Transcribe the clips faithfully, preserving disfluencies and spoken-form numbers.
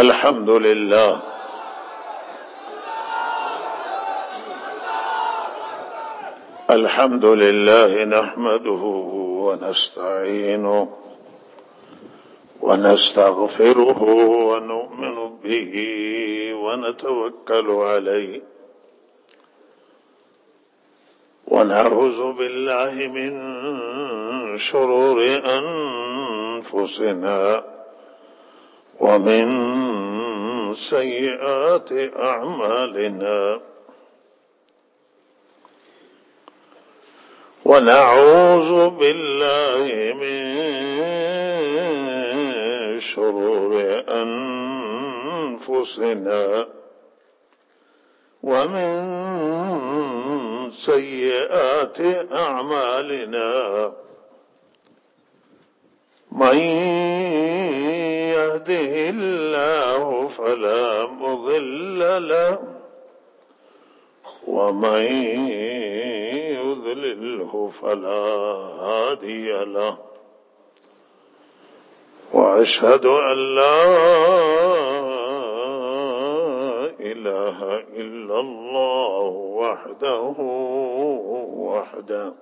الحمد لله الحمد لله نحمده ونستعينه ونستغفره ونؤمن به ونتوكل عليه ونعوذ بالله من شرور أنفسنا ومن سيئات أعمالنا ونعوذ بالله من شرور أنفسنا ومن سيئات أعمالنا من يهده الله فلا مضل له ومن يضلله فلا هادي له وأشهد أن لا إله إلا الله وحده وحده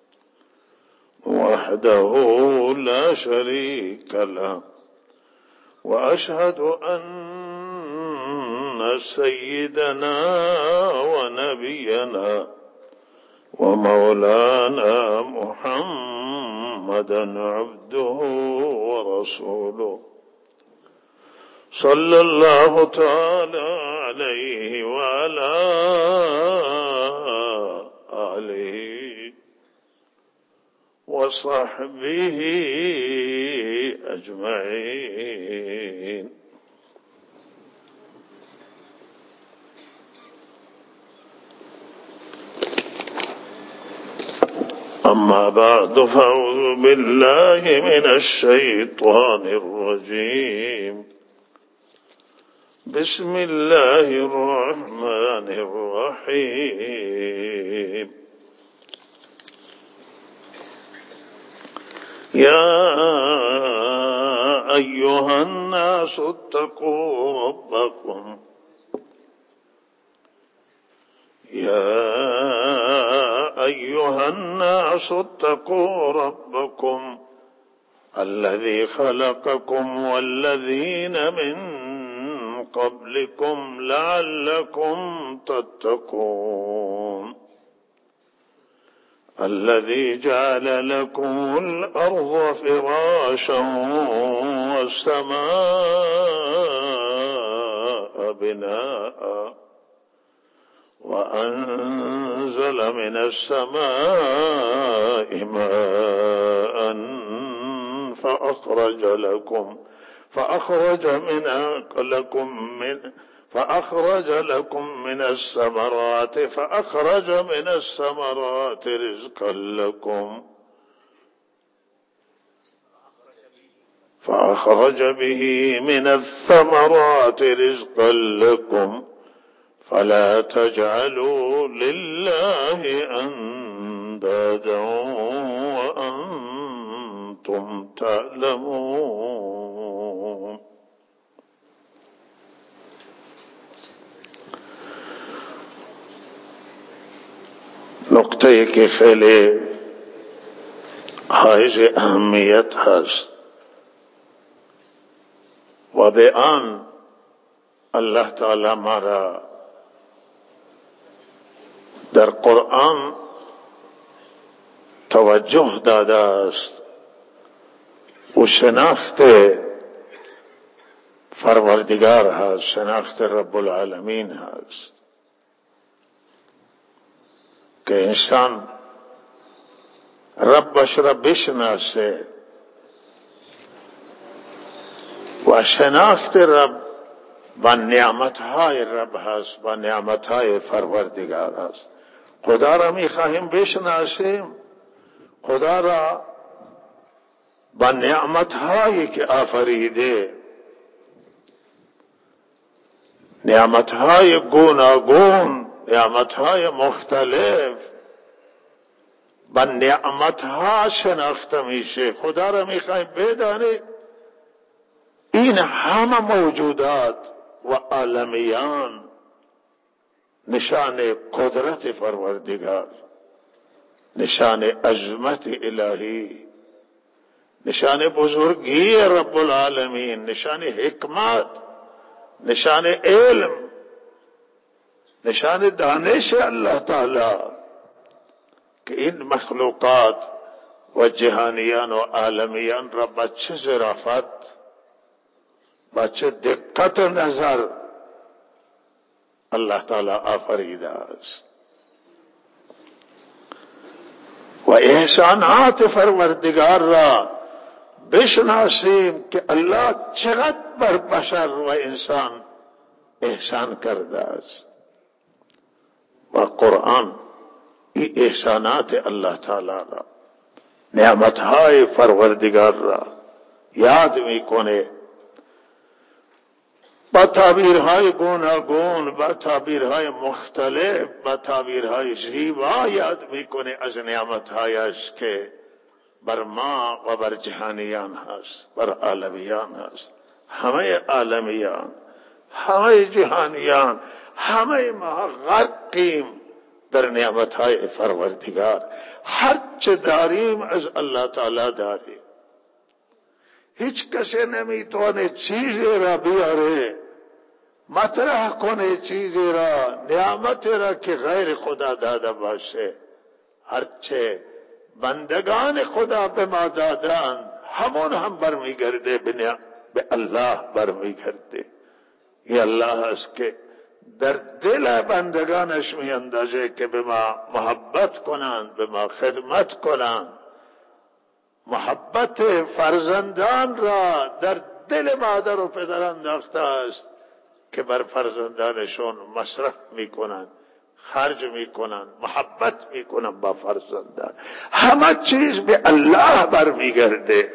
وحده لا شريك له وأشهد أن سيدنا ونبينا ومولانا محمدا عبده ورسوله صلى الله تعالى عليه وعلى آله وصحبه أجمعين. أما بعد فأعوذ بالله من الشيطان الرجيم. بسم الله الرحمن الرحيم. يا أيها الناس اتقوا ربكم يا أيها الناس اتقوا ربكم الذي خلقكم والذين من قبلكم لعلكم تتقون الذي جعل لكم الأرض فراشا والسماء بناء وأنزل من السماء ماء فأخرج لكم فأخرج من لكم من فأخرج لكم من الثمرات فأخرج من الثمرات رزقا لكم فأخرج به من الثمرات رزقا لكم فلا تجعلوا لله أندادا وأنتم تعلمون. نقطه که خیلی حائز اهمیت هست و به آن الله تعالی ما را در قرآن توجه داده است و شناخت پروردگار هست، شناخت رب العالمین هست که انسان ربش را بشناسه و شناخت رب و نعمتهای رب هست و نعمتهای پروردگار هست. خدا را می خواهیم بشناسیم، خدا را با نعمتهایی که آفریده، نعمتهای گوناگون، نعمتهای مختلف، با نعمتها شناخته میشه. خدا را میخوایم بدانید این همه موجودات و عالمیان نشان قدرت پروردگار، نشان عظمت الهی، نشان بزرگی رب العالمین، نشان حکمت، نشان علم، نشان دانش اللہ تعالی کہ این مخلوقات و جهانیان و عالمیان را با چه ظرافت، با چه دقت نظر اللہ تعالی آفریده است و احسانات پروردگار را بشناسیم که الله چقدر بر بشر و انسان احسان کرده است و قرآن این احسانات الله تعالی را، نعمتهای پروردگار را یاد میکنه، با تعبیرهای گوناگون، با تعبیرهای مختلف، با تعبیرهای زیبا یاد میکنه از نعمتهایش که بر ما و بر جهانیان هست، بر عالمیان هست. همه عالمیان، همه جهانیان، همه ما غرقیم در نعمتهای پروردگار. هر چه داریم از الله تعالی داریم. هیچ کسی نمیتونه چیزی را بیاره مطرح کنه، چیزی را، نعمت را که غیر خدا داده باشه. هرچه بندگان خدا به ما دادند همون هم برمیگرده به الله برمیگرده. این الله است که در دل بندگانش می اندازه که به ما محبت کنند، به ما خدمت کنند. محبت فرزندان را در دل مادر و پدر انداخته است که بر فرزندانشون مصرف میکنند، خرج میکنند، محبت میکنند با فرزندان. همه چیز به الله برمیگرده.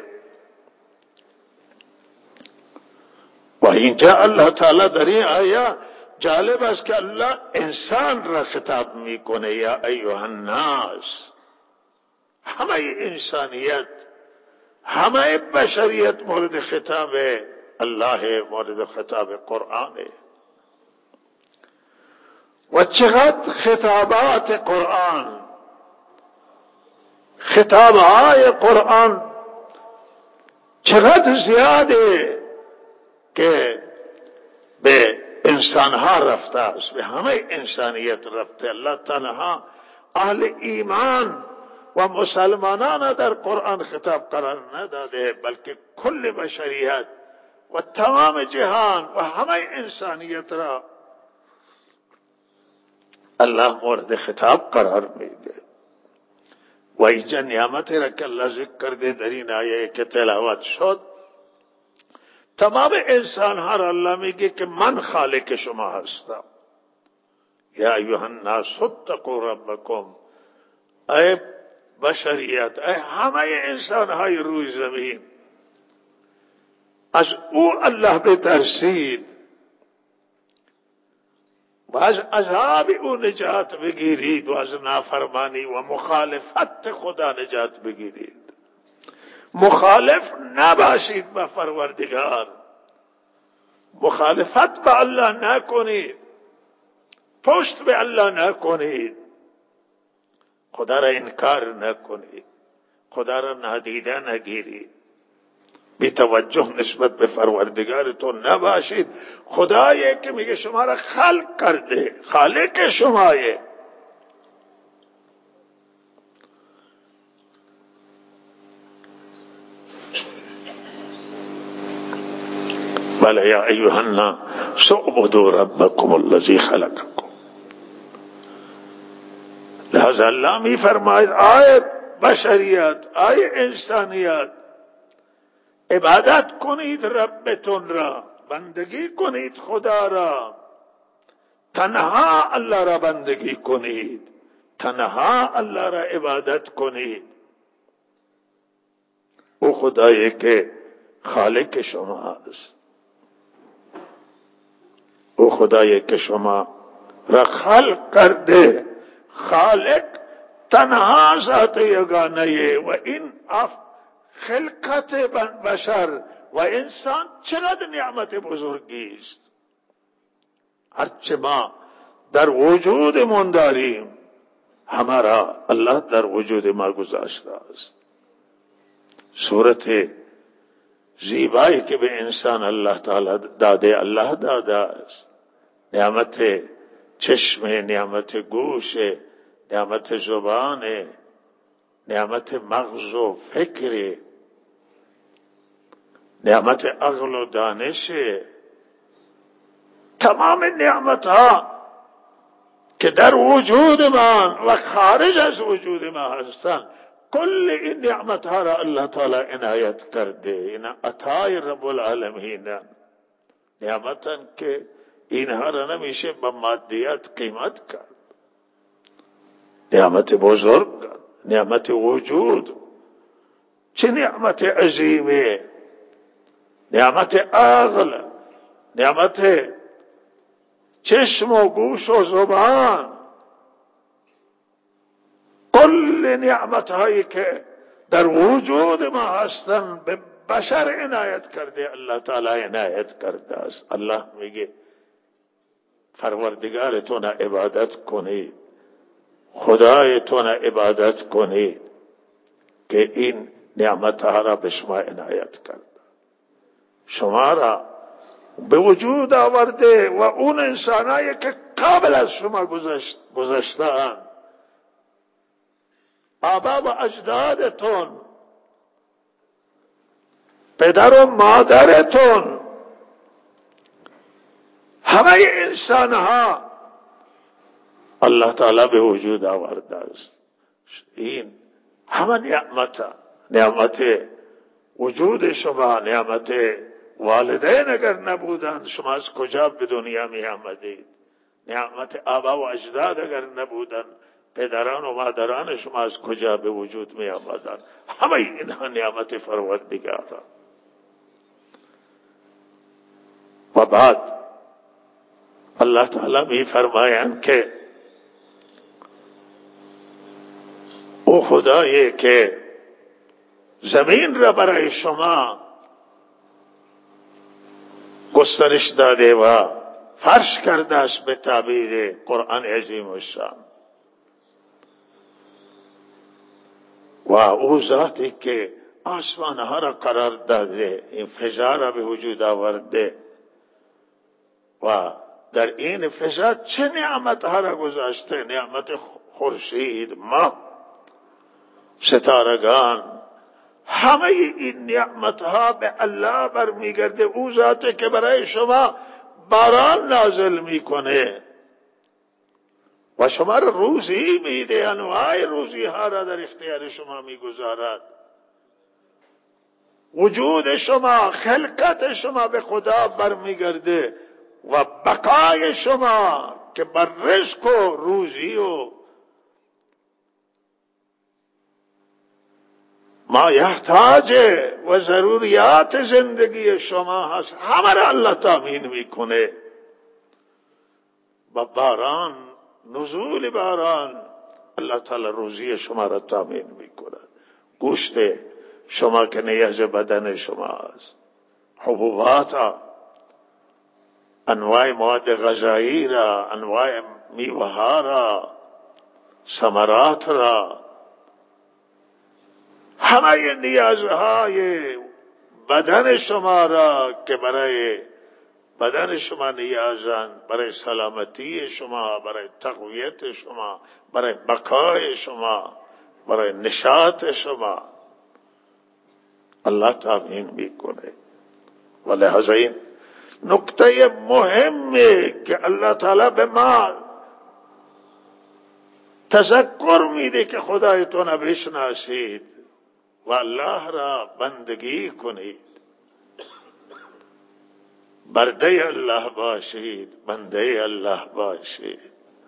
و اینجا الله تعالی در این آیه جالب است که الله انسان را خطاب میکنه، یا ایها الناس، همه انسانیت، همه بشریت مورد خطاب الله، مورد خطاب قرآن. و چقدر خطابات قرآن، خطابهای قرآن چقدر زیاده که به انسانها رفته است، به همه انسانیت رفته. الله تنها اهل ایمان و مسلمانان در قرآن خطاب قرار نداده، بلکه کل بشریت و تمام جهان و همه انسانیت را الله مورد خطاب قرار میده. و اینجا نعمتی را که الله ذکر کرده در این آیه که تلاوت شد، تمام انسان ها را الله میگه که من خالق شما هستم. یا ایها الناس اتقوا ربکم، ای بشریت، ای همه انسان های روی زمین، از او الله بترسید و از عذاب او نجات بگیرید و از نافرمانی و مخالفت خدا نجات بگیرید. مخالف نباشید با پروردگار، مخالفت با الله نکنید، پشت به الله نکنید، خدا را انکار نکنید، خدا را نادیده نگیرید، بی توجه نسبت به پروردگارتون نباشید. خدایی که میگه شما را خلق کرده، خالق شمایه. بله یا ایها الناس اعبدوا ربکم الذی خلقکم. لہذا اللہ می فرماید آئے بشریت، آئے انسانیت، عبادت کنید ربتون را، بندگی کنید خدا را، تنها اللہ را بندگی کنید، تنها اللہ را عبادت کنید. او خدایی که خالق شما است، او خدایی که شما را خلق کرده. خالق تنها ذات یگانه و این خلقت بشر و انسان چقدر نعمت بزرگی است. هرچه ما در وجودمون داریم همه را الله در وجود ما گذاشته است. صورت زیبایی که به انسان الله تعالی داده الله داده است. نعمت چشم، نعمت گوش، نعمت زبان، نعمت مغز و فکر، نعمت عقل و دانش. تمام نعمت ها که در وجود ما و خارج از وجود ما هستند، کل این نعمت ها را الله تعالی عنایت کرده. این عطای رب العالمین نعمتن که اینها را نمیشه با مادیات قیمت کرد. نعمت بزرگ، نعمت وجود، چه نعمت عظیمه. نعمت عقل، نعمت چشم و گوش و زبان، کل نعمت هایی که در وجود ما هستند به بشر عنایت کرده. الله تعالی عنایت کرده است. الله میگه پروردگارتون عبادت کنید، خدایتون عبادت کنید که این نعمت ها را به شما عنایت کرده، شما را به وجود آورده و اون انسانایی که قبل از شما گذشت گذشتند، آبا و اجدادتون، پدر و مادرتون، همه انسانها الله تعالی به وجود آورده است. این همه نعمت، نعمت وجود شما، نعمت والدین اگر نبودند شما از کجا به دنیا می آمدید؟ نعمت آبا و اجداد اگر نبودند پدران و مادران شما از کجا به وجود می آمدند؟ همه اینها نعمت پروردگار. و بعد الله تعالی می فرمایند که او خدایی که زمین را برای شما گسترش داده و فرش کرده است به تعبیر قرآن عظیم الشان، و او ذاتی که آسمانها را قرار داده، این فضا را به وجود آورده و در این فضا چه نعمتها را گذاشته. نعمت خورشید، ماه، ستارگان، همه این نعمتها به الله برمیگرده. او ذاته که برای شما باران نازل میکنه و شما را روزی میده، انواع روزی ها را در اختیار شما میگذارد. وجود شما، خلقت شما به خدا برمیگرده و بقای شما که بر رزق و روزی و ما یحتاج و ضروریات زندگی شما هست، همه را الله تامین میکنه. با باران، نزول باران الله تعالی روزی شما را تامین میکند. گوشت شما که نیاز بدن شما است، حبوبات، انواع مواد غذایی را، انواع میوه ها را، ثمرات را، همه نیازهای بدن شما را که برای بدن شما نیازند، برای سلامتی شما، برای تقویت شما، برای بقای شما، برای نشاط شما الله تامین میکنه. و لحاظا این نکته مهمه که الله تعالی به ما تذکر میده که خدایتون را بشناسید و الله را بندگی کنید، برده الله باشید، بنده الله باشید.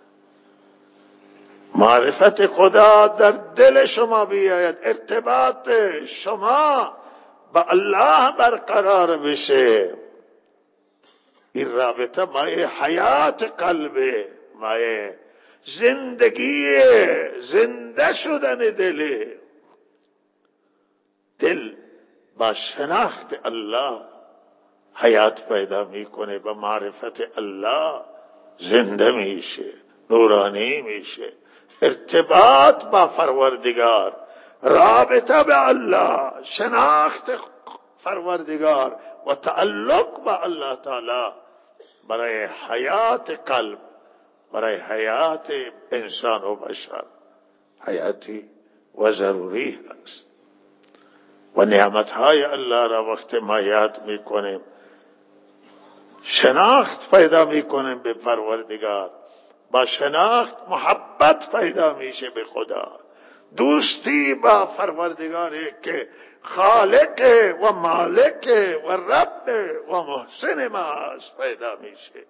معرفت خدا در دل شما بیاید، ارتباط شما با الله برقرار بشه. این رابطه مایه حیات قلبه، مایه زندگی، زنده شدن دل. دل با شناخت الله حیات پیدا میکنه، با معرفت الله زنده میشه، نورانی میشه. ارتباط با پروردگار، رابطه به الله، شناخت پروردگار و تعلق با الله تعالی برای حیات قلب، برای حیات انسان و بشر حیاتی و ضروری است. و نعمتهای الله را وقت ما یاد میکنیم، شناخت پیدا میکنیم به پروردگار، با شناخت محبت پیدا میشه به خدا، دوستی با پروردگاری که خالق و مالک و رب و محسن ما است پیدا میشه.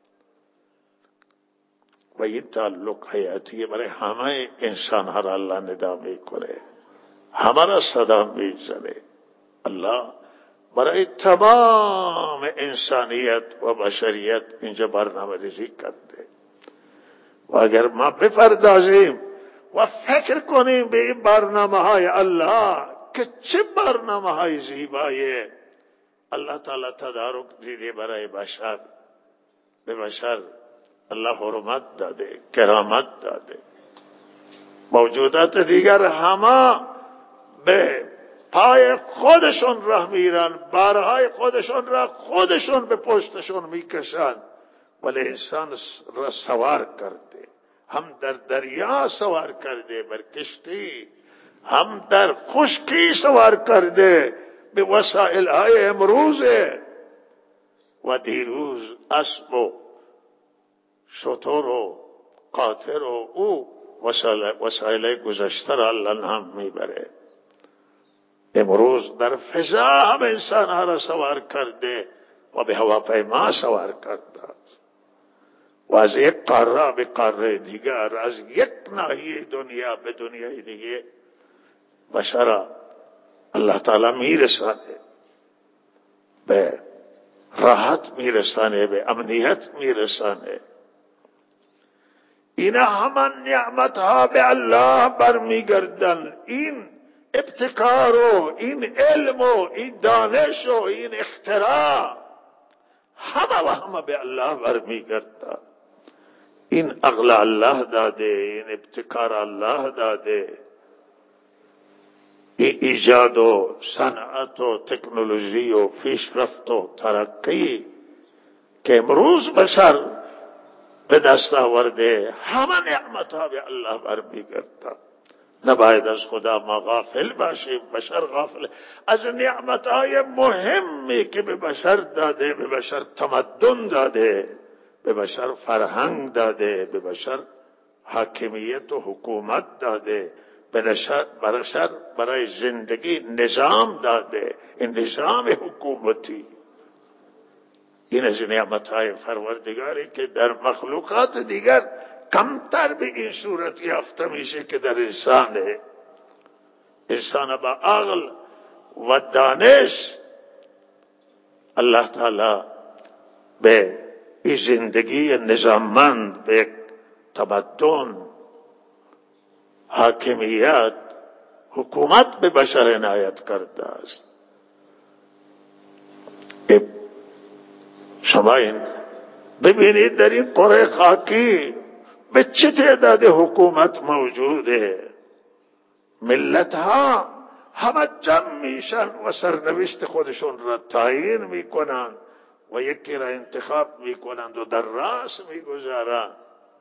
و این تعلق حیاتی برای همه انسان ها را الله ندا میکنه، همه را صدا میزنه. الله برای تمام انسانیت و بشریت اینجا برنامه ریزی کرده. و اگر ما بپردازیم و فکر کنیم به این برنامه های الله که چه برنامه های زیبایی الله تعالی تدارک دیده برای بشر، به بشر الله حرمت داده، کرامت داده. موجودات دیگر همه به پای خودشون راه میرن، بارهای خودشون را خودشون به پشتشون میکشن، ولی انسان را سوار کرده، هم در دریا سوار کرده بر کشتی، هم در خشکی سوار کرده به وسایل های امروزه. و دیروز اسب و شتر و قاطر و او وسایل گذشته را الله هم میبره. امروز در فضا هم انسان ها را سوار کرده و به هواپیما سوار کرده است و از یک قاره به قاره دیگر، از یک ناحیه دنیا به دنیای دیگه بشر الله تعالی میرسانه، به راحت میرسانه، به امنیت میرسانه. اینا همان نعمت ها به الله برمیگردن. این ابتکار و این علم و این دانش و این اختراع همه و همه به الله برمیگردن. این عقل الله داده، این ابتکار الله داده، این ایجاد و صنعت و تکنولوژی و پیشرفت و ترقی که امروز بشر به دست آورده، همه نعمت ها به الله برمیگردن. نباید از خدا ما غافل باشیم. بشر غافل از نعمت های مهمی که به بشر داده. به بشر تمدن داده، به بشر فرهنگ داده، به بشر حاکمیت و حکومت داده، به بشر برای زندگی نظام داده، این نظام حکومتی. این از نعمت های پروردگاری که در مخلوقات دیگر کمتر به این صورت یافته میشه که در انسانه. انسان با عقل و دانش الله تعالی به این زندگی نظاممند، به تمدن، حاکمیت، حکومت به بشر عنایت کرده است. شما این ببینید در این قاره خاکی به چه تعداد حکومت موجوده. ملت ها همه جمع میشن و سرنوشت خودشون را تعیین میکنند و یکی را انتخاب میکنند و در راس میگذارند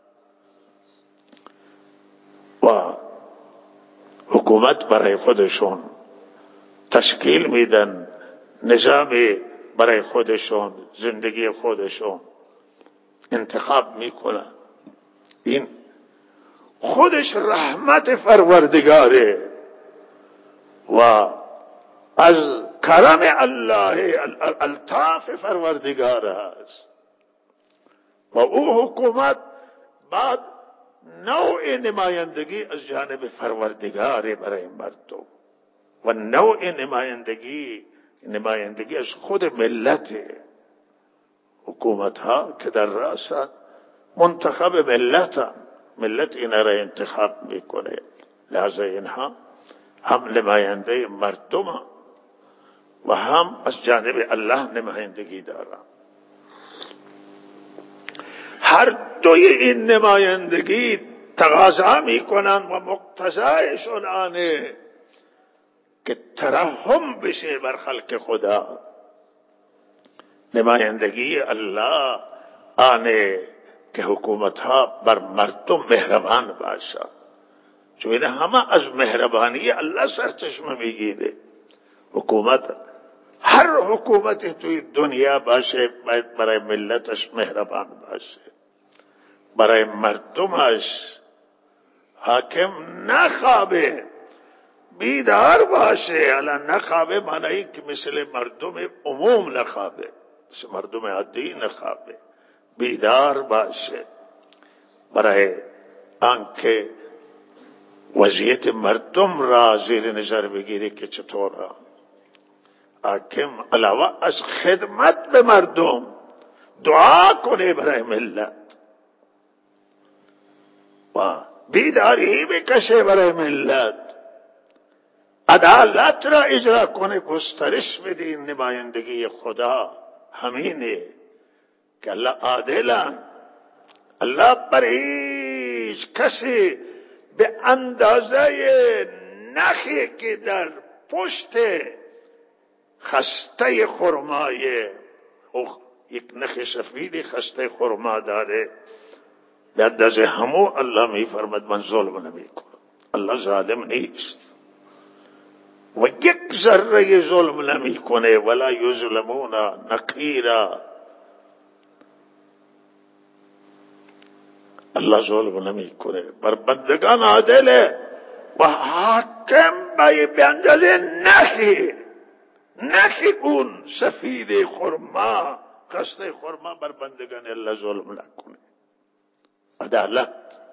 و حکومت برای خودشون تشکیل میدن، نظامی برای خودشون، زندگی خودشون انتخاب میکنن. این خودش رحمت پروردگاره و از کرم الله، الطاف پروردگار است. و او حکومت بعد نوع نمایندگی از جانب پروردگاره برای مردم و نوع نمایندگی نمایندگی از خود ملت. حکومت ها که در راست منتخب ملت، ملت این را انتخاب میکنه، لذا اینها هم نماینده مردم و هم از جانب الله نمایندگی دارند. هر دوی این نمایندگی تقاضا میکنند و مقتضایشون آنه که ترحم بشه بر خلق خدا. نمایندگی الله آنه که حکومت ها بر مردم مهربان باشد، چون این همه از مهربانی الله سرچشمه میگیره. حکومت، هر حکومت توی دنیا باشه باید برای ملتش مهربان باشه، برای مردمش حاکم نخوابه، بیدار باشه. الان نخوابه معنی که مثل مردم عموم نخوابه، مثل مردم عادی نخوابه، بیدار باشه برای آنکه وضعیت مردم را زیر نظر بگیره که چطوره. حاکم علاوه از خدمت به مردم دعا کنه برای ملت و بیداری بکشه برای ملت، عدالت را اجرا کنه، گسترش بده. این نمایندگی خدا همینه که الله عادلان. الله بر هیچ کسی به اندازه نخی که در پشت خسته خرمای یک نخ سفید خسته خرما داره، به اندازه همو الله می فرمد من ظلم نمی کنم. الله ظالم نیست و یک ذره ظلم نمی کنه. ولا یظلمون نقیرا. الله ظلم نمی کنه، بر بندگان عادله و حاکم به اندازه نخی نخی اون سفید خرما خسته خرما بر بندگان الله ظلم نکنه. عدالت،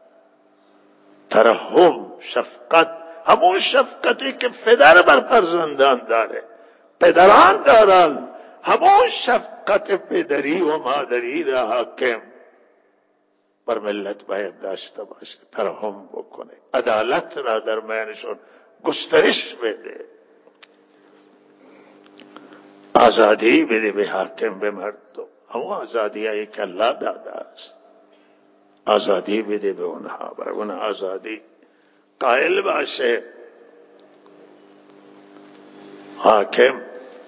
ترحم، شفقت، همون شفقتی که پدر بر فرزندان داره، پدران دارن، همون شفقت پدری و مادری را حاکم بر ملت باید داشته باشه، ترحم بکنه، عدالت را در میانشون گسترش بده، آزادی بده به حاکم به مردم. همون آزادی هایی که الله داده است، آزادی بده به اونها، برای اون آزادی قائل باشه. حاکم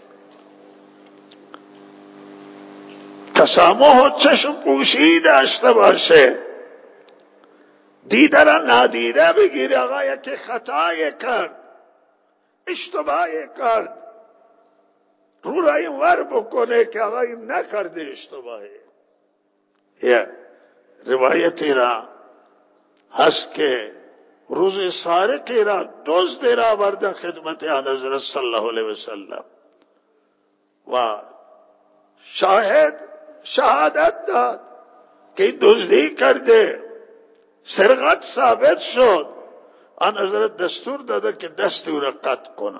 تسامح و چشم پوشی داشته باشه، دیده را نادیده بگیره. آقا که خطای کرد، اشتباهی کرد، رو را این ور بکنه که آقا این نکرده اشتباهی. یه روایتی را هست که روز سارقی را دزد را آوردن خدمت آن حضرت صلی الله علیه وسلم و شاهد شهادت داد که این دزدی کرده، سرقت ثابت شد. آن حضرت دستور داده که دست او را قطع کنه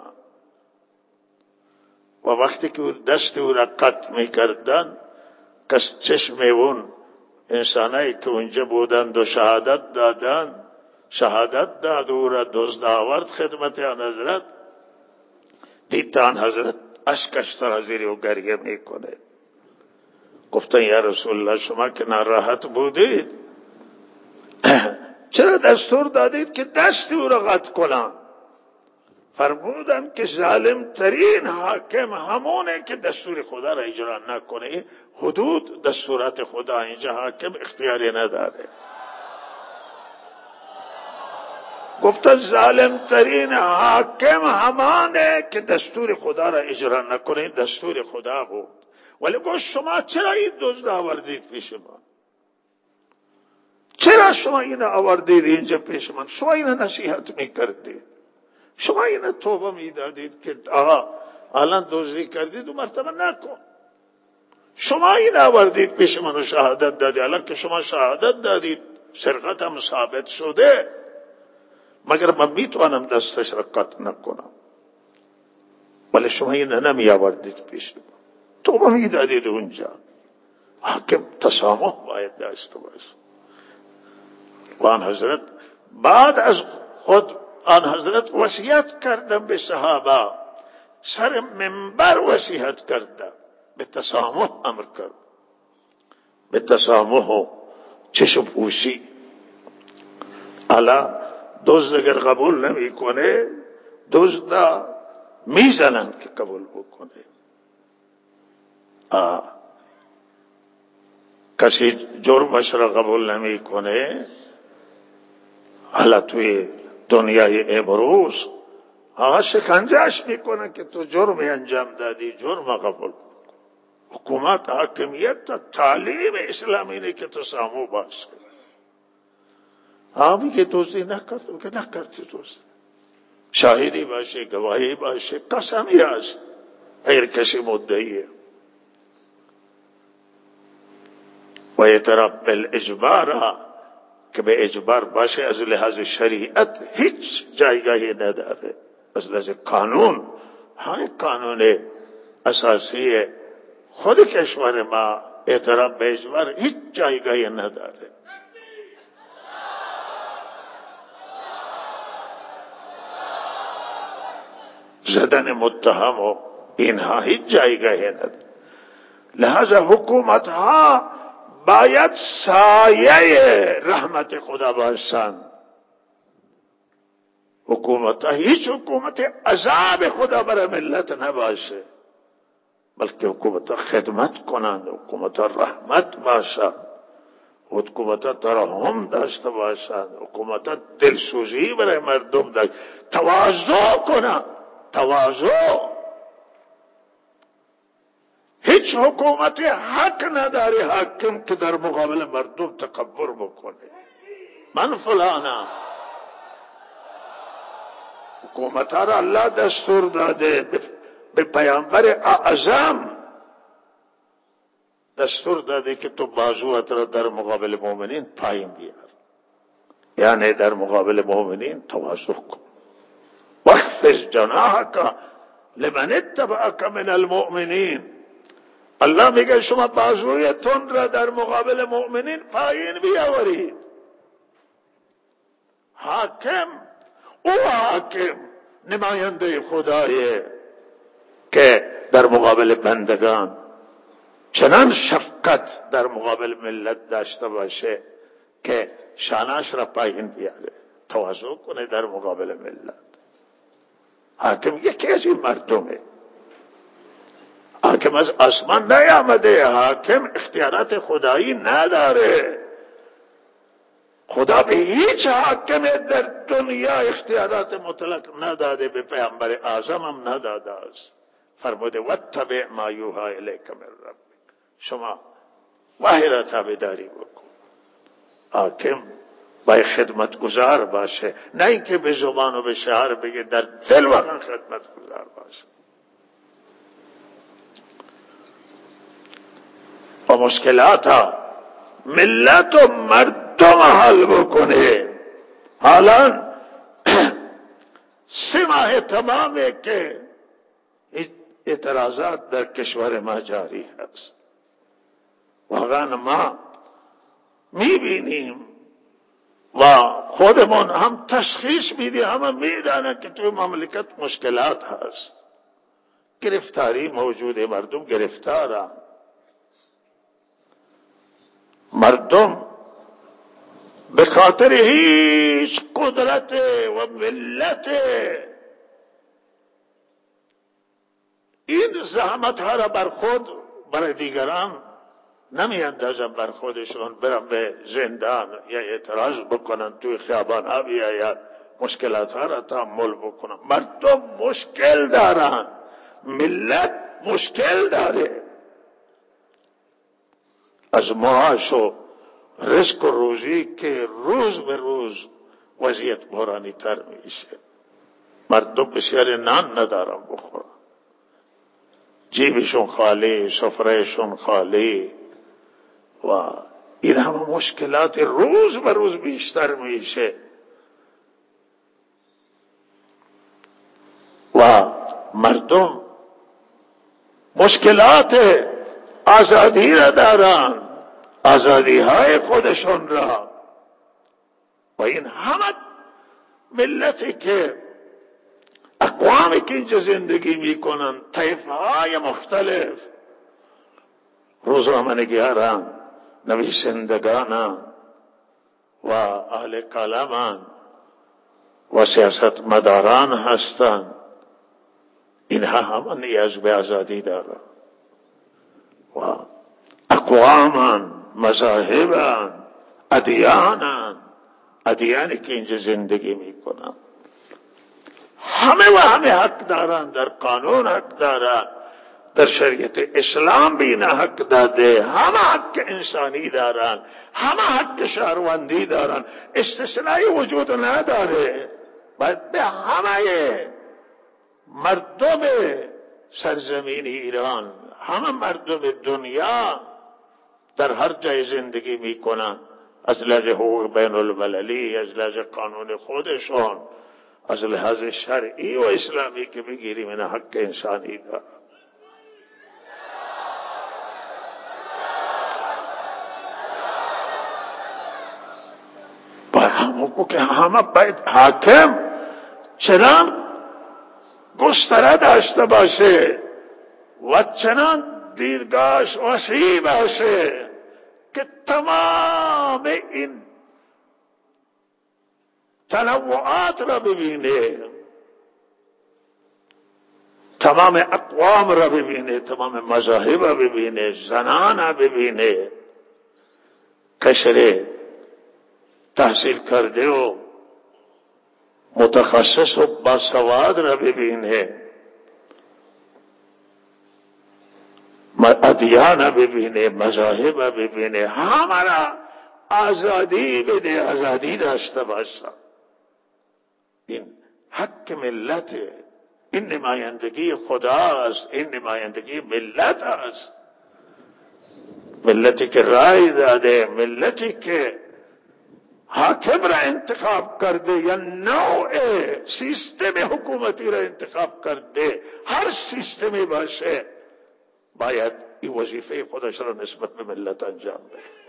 و وقتی که دست او را قطع میکردن، کس چشم اون انسانایی که اونجا بودند و شهادت دادند، شهادت داد او را دزد آورد خدمت آن حضرت، دید آن حضرت اشکش سرازیر و گریه میکنه. گفتن یا رسول الله شما که ناراحت بودید چرا دستور دادید که دست او را قطع کنم؟ فرمودن که ظالم ترین حاکم همونه که دستور خدا را اجرا نکنه. حدود دستورات خدا، اینجا حاکم اختیاری نداره. گفتن ظالم ترین حاکم همانه که دستور خدا را اجرا نکنه. دستور خدا بود. ولی گفت شما چرا این دزد آوردید پیش من؟ چرا شما این آوردید اینجا پیش من؟ شما این نصیحت میکردید، شما این توبه میدادید که آقا الان دزدی کردید دو مرتبه نکن. شما این آوردید پیش من و شهادت دادید. الان که شما شهادت دادید سرقت هم ثابت شده، مگر من میتوانم دستش را قطع نکنم؟ ولی شما این نمی آوردید پیش من، توبه میدادید اونجا. حاکم تسامح باید داشته باشه. و آن حضرت بعد از خود آن حضرت وصیت کردن به صحابه سر منبر وصیحت کرده، به تسامح امر کرد، به تسامح و چشم پوشی. الا دزد اگر قبول نمی کنه دزد میزنند که قبول بکنه. آه. کسی جرمش را قبول نمی کنه، حالا توی دنیای امروز آقا شکنجهش میکنه که تو جرم انجام دادی، جرم قبول. حکومت حاکمیت تا تعلیم اسلامی اینه که تسامح باشه. آقا میگه دوستی نکرد، میگه نکردی دوست، شاهدی باشه، گواهی باشه، قسمی هست، غیر کسی مدعیه. و اعتراف بالاجبار که به اجبار باشه از لحاظ شریعت هیچ جایگاهی نداره، از لحاظ قانون همین قانون اساسی خود کشور ما اعتراف به اجبار هیچ جایگاهی نداره. زدن متهم و اینها هیچ جایگاهی نداره. لہذا حکومت ها باید سایه رحمت خدا باشند. حکومت ها هیچ حکومت عذاب خدا برای ملت نباشه، بلکه حکومت ها خدمت کنند، حکومت ها رحمت باشند، حکومت ها ترحم داشته باشند، حکومت ها دلسوزی برای مردم داشته، تواضع کنند، تواضع. هیچ حکومت حق نداره حاکم که در مقابل مردم تکبر بکنه، من فلانم. حکومت ها را الله دستور داده، به پیامبر اعظم دستور داده که تو بازوت را در مقابل مؤمنین پایین بیار، یعنی در مقابل مؤمنین تواضع کن. واخفض جناحک لمن اتبعک من المؤمنین. الله میگه شما بازویتون را در مقابل مؤمنین پایین بیاورید. حاکم، او حاکم نماینده خدایه که در مقابل بندگان چنان شفقت در مقابل ملت داشته باشه که شانش را پایین بیاره، تواضع کنه در مقابل ملت. حاکم یکی از این مردمه. حاکم از آسمان نیامده، حاکم اختیارات خدایی نداره. خدا به هیچ حاکم در دنیا اختیارات مطلق نداده، به پیامبر اعظم هم نداده است. فرموده واتبع ما یوحی الیک من ربک، شما وحی را تابعداری بکن. حاکم باید خدمتگزار باشه، نه اینکه به زبان و به شعار بگه، در دل واقعا خدمتگزار باشه. و مشکلات ها ملت و مردم حل بکنه. حالا سه ماه تمامه که اعتراضات در کشور ما جاری هست. واقعا ما میبینیم و خودمون هم تشخیص میدیم، همه میدانند که توی مملکت مشکلات هست، گرفتاری موجوده، مردم گرفتارن. مردم به خاطر هیچ قدرت و ملت این زحمت ها را بر خود برای دیگران نمی اندازن، بر خودشون برن به زندان یا اعتراض بکنن، توی خیابان ها بیاید مشکلات ها را تحمل بکنن. مردم مشکل دارن، ملت مشکل داره، از معاش و رزق و روزی که روز به روز وضعیت بحرانی تر میشه. مردم بسیار نان ندارن بخورن، جیبشون خالی، سفرهشون خالی و این همه مشکلات روز به روز بیشتر میشه. و مردم مشکلات آزادی را دارن، آزادی های خودشون را. و این همه ملتی که اقوامی که اینجا زندگی میکنن، طایفه های مختلف، روزنامه‌نگاران، نویسندگان و اهل کلام و سیاستمداران هستند، اینها هم نیاز به آزادی دارند و اقوامان، مذاهبان، ادیانان، ادیانی که اینجا زندگی میکنند همه و همه حق دارند، در قانون حق دارند، در شریعت اسلام بین حق داده، همه حق انسانی دارند، همه حق شهروندی دارند، استثنایی وجود نداره. باید به همه مردم سرزمین ایران، همه مردم دنیا در هر جای زندگی میکنن، از لحاظ حقوق بین المللی، از لحاظ قانون خودشون، از لحاظ شرعی و اسلامی که بگیریم، این حق انسانی دارن. باید همه که همه باید حاکم چنان گستره داشته باشه و چنان دیدگاهش وسیع باشه که تمام این تنوعات را ببینه، تمام اقوام را ببینه، تمام مذاهب را ببینه، زنان را ببینه، قشر تحصیل کرده و متخصص و باسواد را ببینه، ادیان را ببینه، مذاهب را ببینه، همه را آزادی بده، آزادی داشته باشه. این حق ملت، این نمایندگی خداست، این نمایندگی ملت است. ملتی که رای داده، ملتی که حاکم را انتخاب کرده یا نوع سیستم حکومتی را انتخاب کرده، هر سیستمی باشه باید این وظیفه خودش را نسبت به ملت انجام بده.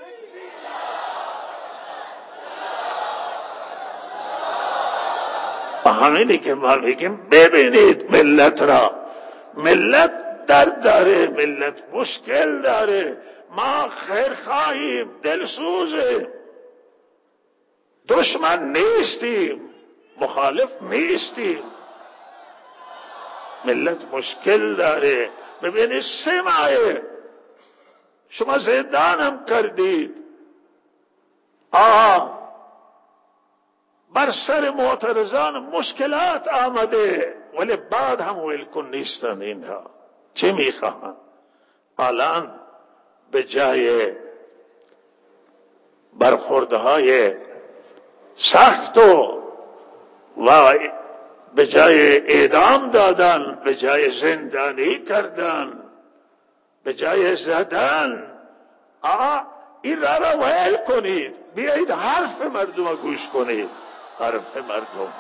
همینی که ما میگیم ببینید ملت را، ملت درد داره، ملت مشکل داره، ما خیر خواهیم، دلسوزیم، دشمن نیستیم، مخالف نیستیم، ملت مشکل داره. ببینید سه ماه شما زندانم کردید، آه بر سر معترضان مشکلات آمده، ولی بعد هم ولکن نیستن. اینها چه میخواهند؟ الان به جای برخوردهای سخت و و به جای اعدام دادن، به جای زندانی کردن، به جای زدن، آه این را را ویل کنید، بیایید حرف مردم گوش کنید. حرف مردم،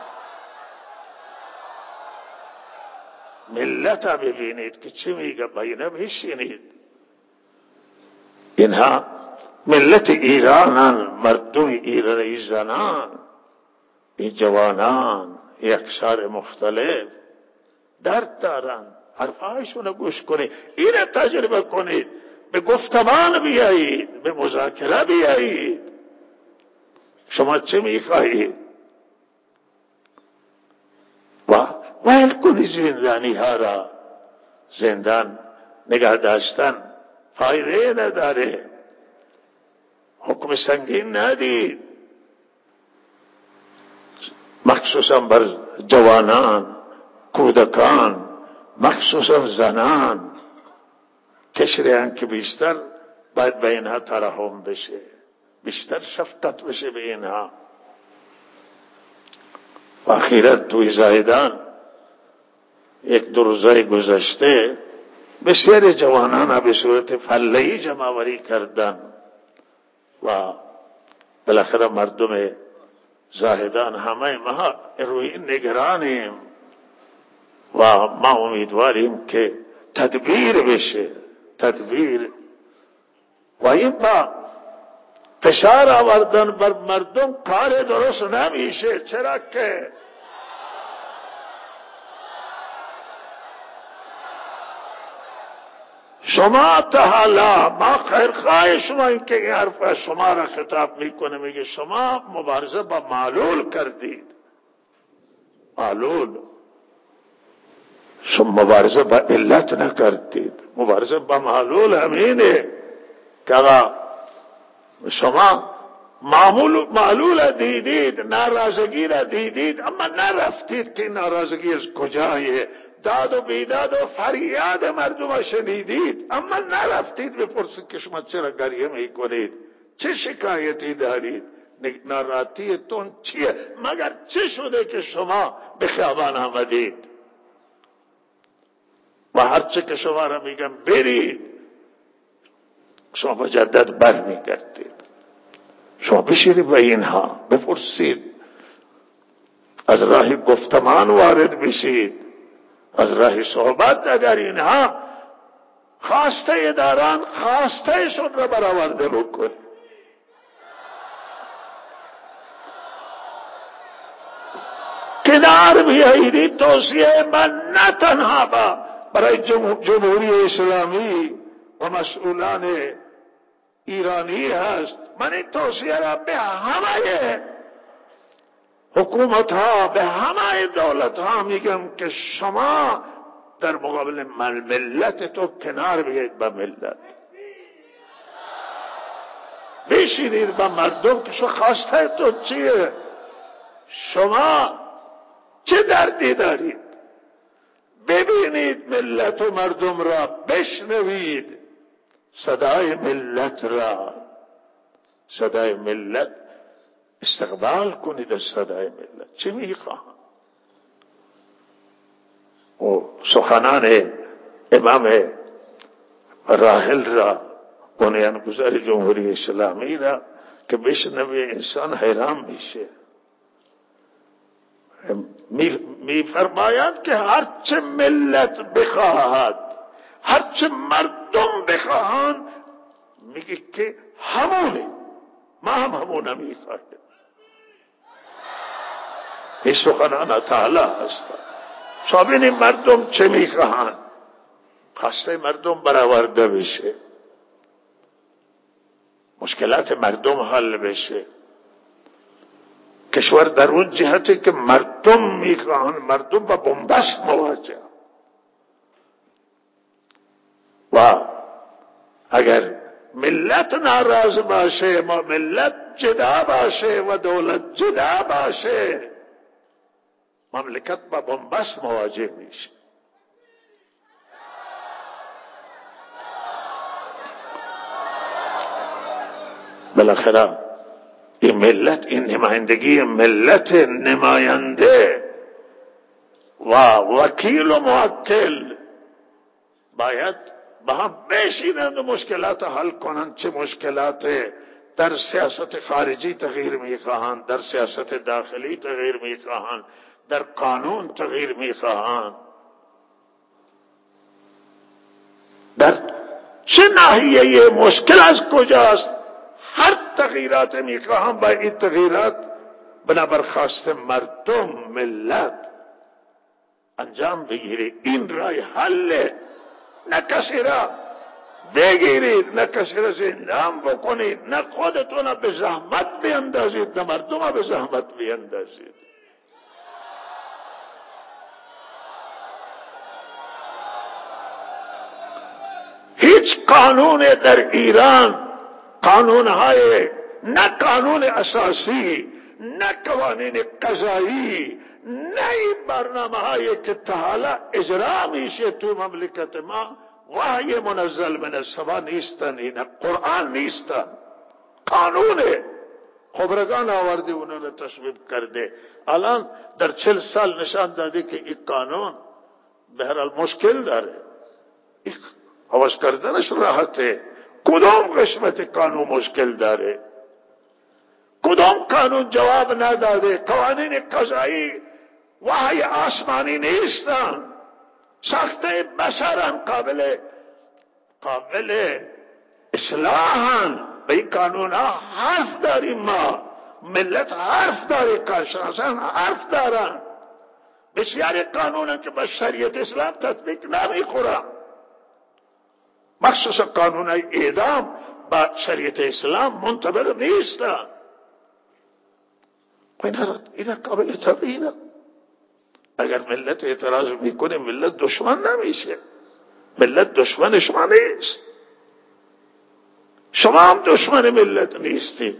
ملت ببینید که چی میگه، بینه بشینید. اینها ملت ایرانن، مردم ایرانی، زنان، این جوانان، یکسر مختلف درد دارن، حرفایشون گوش کنید، این تجربه کنید، به گفتمان بیایید، به مذاکره بیایید. شما چه میخواهید؟ و ویل کنید زندانی ها را. زندان نگه داشتن فایده نداره، حکم سنگین ندید، مخصوصا بر جوانان، کودکان، مخصوصا زنان، کشریان که بیشتر باید به اینها ترحم بشه، بیشتر شفقت بشه به اینها. و اخیراً توی زاهدان یک دو روزه گذشته بسیار جوانان به صورت فلهی جمع‌آوری کردن و بالاخره مردم زاهدان همه ما روی این نگرانیم و ما امیدواریم که تدبیر بشه، تدبیر. و این با فشار آوردن بر مردم کار درست نمیشه. چرا که شما تعالی ما خیرخواه شما، این که این حرف شما را خطاب میکنه، میگه شما مبارزه با معلول کردید. معلول شما مبارزه با علت نکردید. مبارزه با معلول همینه که شما معمول معلول دیدید، ناراضگی را دیدید، اما نرفتید که ناراضگی از کجایه. داد و بیداد و فریاد مردم شنیدید، اما نرفتید بپرسید که شما چرا گریه میکنید، چه شکایتی دارید، ناراحتیتون چیه، مگر چه شده که شما به خیابان آمدید؟ و هرچه که شما را میگم برید، شما مجدد بر میگردید. شما بشیرید و اینها بپرسید، از راه گفتمان وارد بشید، از راه صحبت. اگر اینها خواسته دارن، خواسته شون را برآورده بکنید. کنار بیایید. توصیه من نه تنها با برای جمهوری اسلامی و مسئولان ایرانی هست، من این توصیه را به همه حکومت ها، به همه دولت ها میگم که شما در مقابل ملت تو کنار بیایید با ملت، بشینید با مردم که شما خواسته تو چیه، شما چه دردی دارید، ببینید ملت و مردم را، بشنوید صدای ملت را، صدای ملت استقبال کنید از صدای ملت. چه میخواهند؟ و سخنان امام راحل را، بنیانگذار جمهوری اسلامی را که بشنوه انسان حیران میشه. میفرمایند که هرچه ملت بخواهد، هرچه مردم بخواهند، میگه که همونه، ما هم همونه میخواهیم. این سخنان تعالی هست. شما ببینید مردم چه میخواهند، خواسته مردم برآورده بشه، مشکلات مردم حل بشه، کشور در اون جهتی که مردم میخواهند، مردم با بنبست مواجه. و اگر ملت ناراض باشه، ما ملت جدا باشه و دولت جدا باشه، مملکت با بنبست مواجه میشه. بالاخره این ملت، این نمایندگی ملت، نماینده و وکیل و موکل باید با هم بشینند و مشکلات حل کنند. چه مشکلات در سیاست خارجی تغییر میخواهند، در سیاست داخلی تغییر میخواهند، در قانون تغییر میخواهند، در چه ناحیه مشکل از کجاست، هر تغییرات میخواهند. با این تغییرات بنابر خواست مردم، ملت انجام بگیرید. این راه حل، نه کسی را بگیرید، نه کسی را زندان بکنید، نه خودتون به زحمت بیندازید، نه مردم به زحمت بیندازید. هیچ قانون در ایران، قانونهای نه قانون اساسی، نه قوانین قضایی، نه این برنامه هایی که تعالی اجرا میشه تو مملکت ما، وحی منزل من السما نیستن، این قرآن نیستن، قانونه. خبرگان آورده اونا رو تصویب کرده. الان در چل سال نشان داده که این قانون به هر حال مشکل داره، این حواس کردنش راحته. کدام قسمت قانون مشکل داره؟ کدام قانون جواب نداده؟ قوانین قضایی وحی آسمانی نیستن، ساخته بشرن، قابل قابل اصلاحن. به این قانون ها حرف داریم، ما ملت حرف داره، کارشناسان حرف دارن. بسیاری قانون که به شریعت اسلام تطبیق نمیخورن. مخصوصا قانونهای اعدام با شریعت اسلام منطبق نیستن. اینا قابل تبیینه. اگر ملت اعتراض میکنه ملت دشمن نمیشه. ملت دشمن شما نیست، شما هم دشمن ملت نیستی.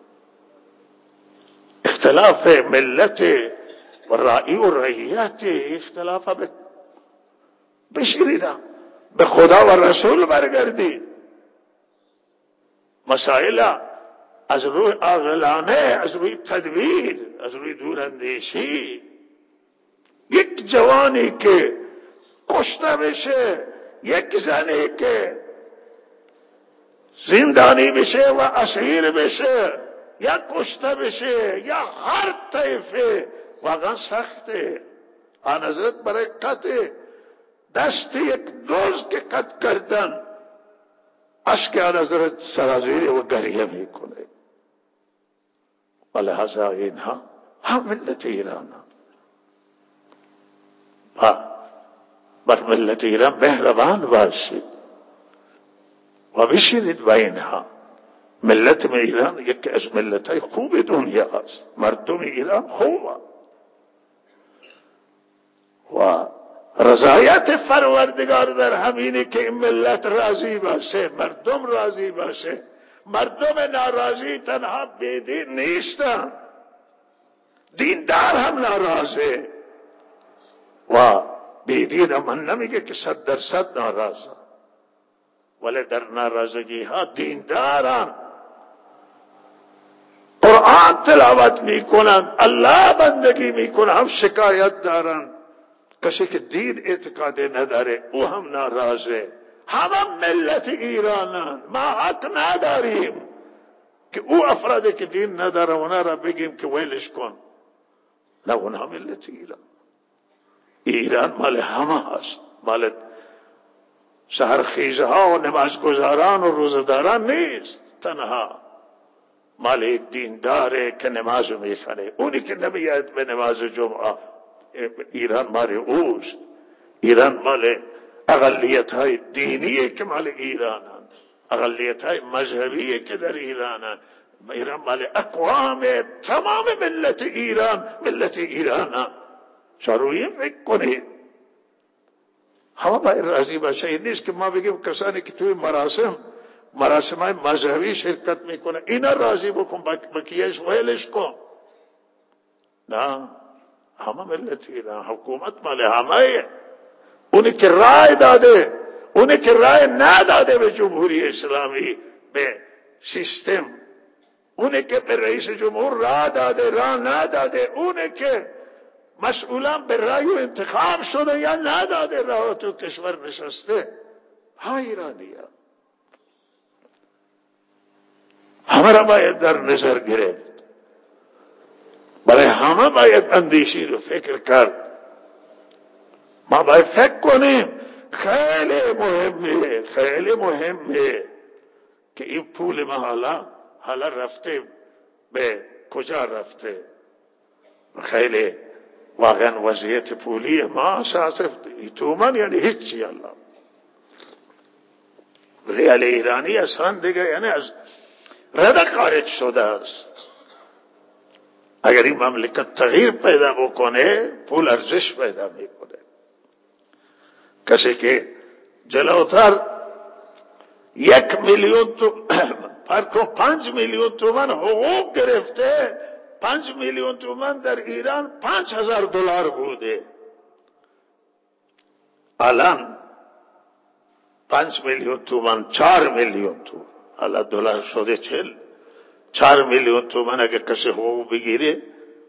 اختلاف ملت و رأی و رعیت اختلاف بشیریدم، به خدا و رسول برگردید. مسائل از روی عاقلانه، از روی تدبیر، از روی دوراندیشی. یک جوانی که کشته بشه، یک زنی که زندانی بشه و اسیر بشه یا کشته بشه یا هر طیفه، واقعا سخته. آن حضرت برای قطع دست یک دوز که قطع کردن اشک آن حضرت سرازیر و گریه میکنه. ولهذا اینها هم ملت ایران با بر ملت ایران مهربان باشید و بشینید با اینها. ملت ایران یکی از ملتهای خوب دنیا است. مردم ایران خوبه و رضایت پروردگار در همینه که این ملت راضی باشه، مردم راضی باشه. مردم ناراضی تنها بیدین نیستن، دیندار هم ناراضه و بیدین من نمیگه که صد درصد ناراضه، ولی در ناراضگی ها دیندارن، قرآن تلاوت میکنن، الله بندگی میکنن، هم شکایت دارن. کسی که دین اعتقاد نداره او هم ناراضه. همه ملت ایرانن، ما حق نداریم که او افرادی که دین نداره اونا را بگیم که ویلش کن. نه، اونها ملت ایران. ایران مال همه هست، مال سحرخیزه ها و نمازگزاران و روزداران نیست تنها. مال دین داره که نماز میخونه. اونی که نمیاد به نماز جمعه، ایران مال اوست. ایران مال اقلیت های دینیه که مال ایرانند، اقلیت های مذهبیه که در ایرانند. ایران مال اقوام تمام ملت ایران، ملت ایرانند. شروعی فکر کنید همه باید راضی باشه. این نیست که ما بگیم کسانی که توی مراسم مراسم های مذهبی شرکت میکنه اینا راضی بکن، بکیهش ویلش کن. نه، همه ملت ایران، حکومت مال همه. اونی که رای داده، اونی که رای نداده به جمهوری اسلامی، به سیستم، اونی که به رئیس جمهور رای داده، رای نداده، اونی که مسئولان به رای و انتخاب شده یا نداده، رای تو کشور نشسته، ها ایرانیه. همه را باید در نظر گرفت، برای همه باید اندیشید و فکر کرد. ما باید فکر کنیم. خیلی مهمه، خیلی مهمه که این پول ما حالا حالا رفته به کجا رفته. خیلی واقعا وضعیت پولی ما اساس تومن یعنی هیچی. الله ریال ایرانی اصلا دیگه یعنی از رده خارج شده است. اگر این مملکت تغییر پیدا بکنه پول ارزش پیدا میکنه. کسی که جلوتر یک میلیون تو پرکو پنج میلیون تومن حقوق گرفته، پنج میلیون تومن در ایران پنج هزار دلار بوده، الان پنج میلیون تومن چهار میلیون تومن، الان دلار شده چل. چهار میلیون تومن اگر کسی حقوق بگیره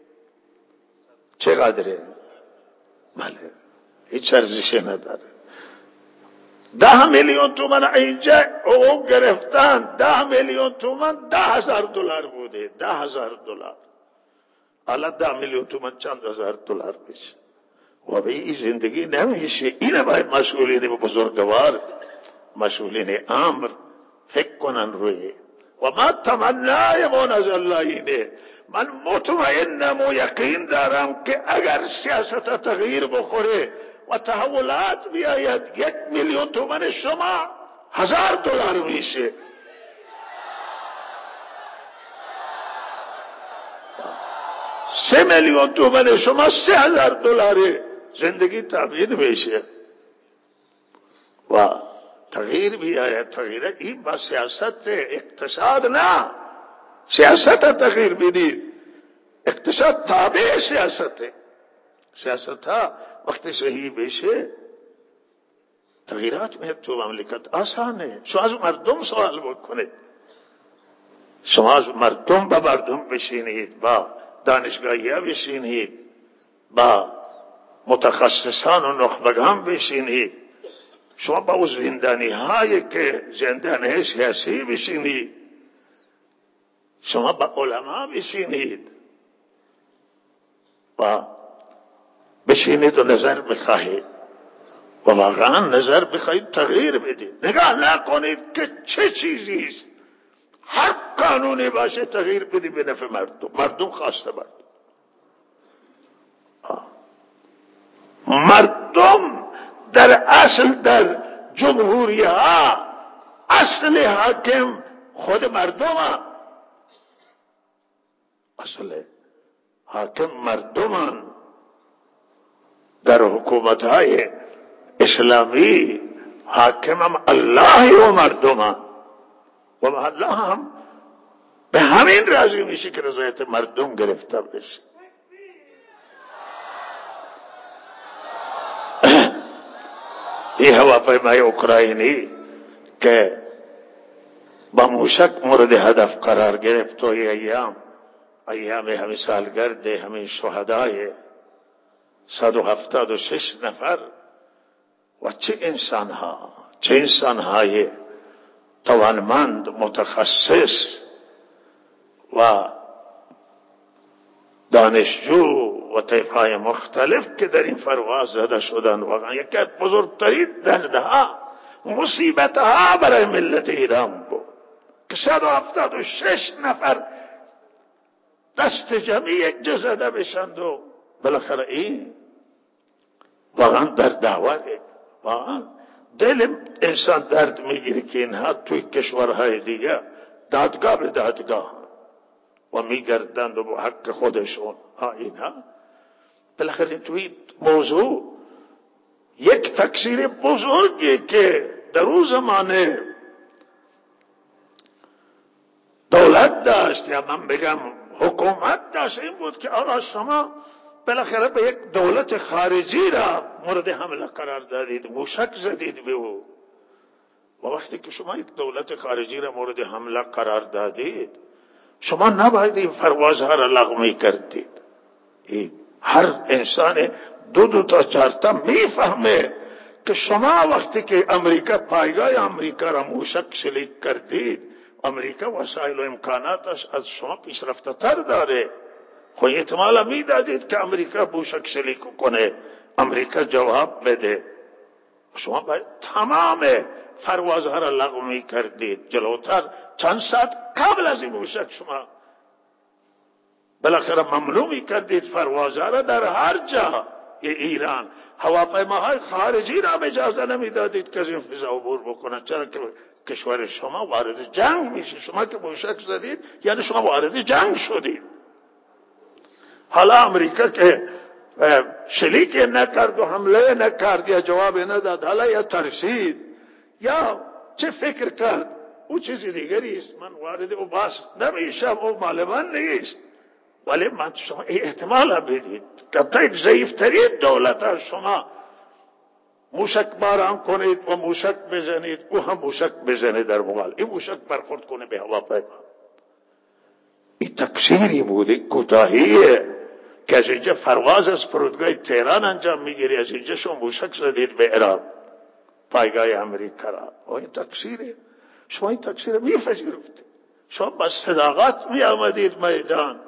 چقدره؟ بله هیچ ارزشی نداره. ده میلیون تومن اینجا حقوق گرفتن، ده میلیون تومن ده هزار دلار بوده، ده هزار دلار الان ده میلیون تومن چند هزار دلار میشه. و به این زندگی نمیشه. اینه باید مسئولین بزرگوار، مسئولین امر فکر کنن روی. و ما تمنای من از الله اینه، من مطمئنم و یقین دارم که اگر سیاست تغییر بخوره و تحولات بیاید، یک میلیون تومن شما هزار دلار میشه. سه میلیون تومن شما سه هزار دلاره، زندگی تغییر میشه و تغییر بیاید. تغییر این با سیاست اقتصاد نه، سیاست تغییر بدید. اقتصاد تابع سیاسته. سیاست ها وقتی صحیح بشه تغییرات میاد تو مملکت. آسانه. شما از مردم سوال بکنید، شما از مردم با مردم بشینید، با دانشگاهی ها بشینید، با متخصصان و نخبگان بشینید، شما با زندانی هایی که زندانی سیاسی بشینید، شما با علما بشینید و بشینید و نظر بخواهید و واقعا نظر بخواهید تغییر بدید. نگاه نکنید که چه چیزی است. هر قانونی باشه تغییر بدید به نفع مردم. مردم خواسته مردم. آه. مردم در اصل در جمهوری ها اصل حاکم خود مردم ها. اصل حاکم مردمان. در حکومت های اسلامی حاکم هم الله و مردم ها و الله هم به همین راضی میشه که رضایت مردم گرفته بشه. این هواپیمای اوکراینی که با موشک مورد هدف قرار گرفت و ایام ایام همین سالگرد همین شهدای صد و هفتاد و شش نفر و چه انسان ها، چه انسان های توانمند متخصص و دانشجو و طیفهای مختلف که در این پرواز زده شدن. واقعا یکی از بزرگترین دردها مصیبتها برای ملت ایران بود که صد و هفتاد و شش نفر دست جمعی یک جا زده بشند و بالاخره این واقعا در دعوه واقعا دل انسان درد میگیره که اینها توی کشورهای دیگه دادگاه به دادگاه و میگردند و با حق خودشون ها اینها بالاخره توی موضوع یک تقصیر بزرگی که در اون زمانه دولت داشت یا من بگم حکومت داشت این بود که آقا شما بالاخره به یک دولت خارجی را مورد حمله قرار دادید، موشک زدید به او و وقتی که شما یک دولت خارجی را مورد حمله قرار دادید شما نباید این پروازها را لغو می‌کردید. هر انسان دو دو تا چهار تا میفهمه که شما وقتی که امریکا پایگاه امریکا را موشک شلیک کردید، امریکا وسایل و امکاناتش از شما پیشرفته تر داره. خب احتمال میدادید که امریکا موشک شلیک کنه، امریکا جواب بده. شما باید تمام پروازها را لغو میکردید. جلوتر چند ساعت قبل از این موشک شما بالاخره ممنوع میکردید پروازها را در هر جا ایران. هواپیماهای خارجی را اجازه نمیدادید که از این فضا عبور بکنند، چرا که کشور شما وارد جنگ میشه. شما که موشک زدید یعنی شما وارد جنگ شدید. حالا امریکا که شلیک نکرد و حمله نکرد یا جواب نداد، حالا یا ترسید یا چه فکر کرد او چیز دیگری است. من وارد او باس نمیشم، او مال من نیست. ولی من شما احتمال بدید که تا یک ضعیفترین دولت ها شما موشک باران کنید و موشک بزنید، او هم موشک بزنه در مقابل این موشک برخورد کنه به هواپیما. این تقصیری بوده، کوتاهیه که از اینجا پرواز از فرودگاه تهران انجام میگیری، از اینجا شما موشک زدید به عراق پایگاه امریکا را. این تقصیره. شما این تقصیر میپذیرفتید. شما با صداقت می آمدید میدان.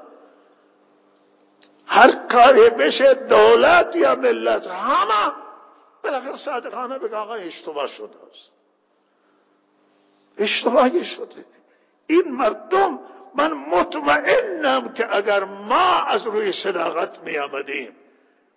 هر کاری بشه دولت یا ملت همه بالاخره صادقانه بگه آقا اشتباه شده است، اشتباهی شده. این مردم من مطمئنم که اگر ما از روی صداقت می آمدیم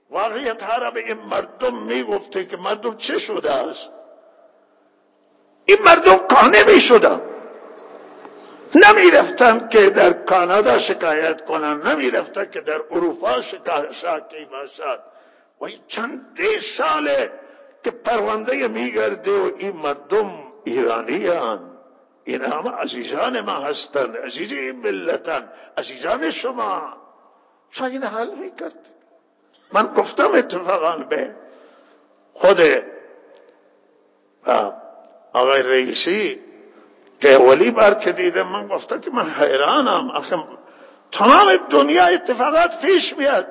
واقعیت ها را به این مردم می گفته که مردم چه شده است. این مردم قانع می شدن، نمی رفتن که در کانادا شکایت کنن، نمی رفتن که در اروپا شکایت باشد. و این چندین ساله که پرونده میگرده و این مردم ایرانی هستند، این همه عزیزان ما هستند، عزیز این ملتن، عزیزان شما. شما این حل میکرد. من گفتم اتفاقا به خود آقای رئیسی که اولی بار که دیدم، من گفتم که من حیرانم، آخه تمام دنیا اتفاقات پیش میاد،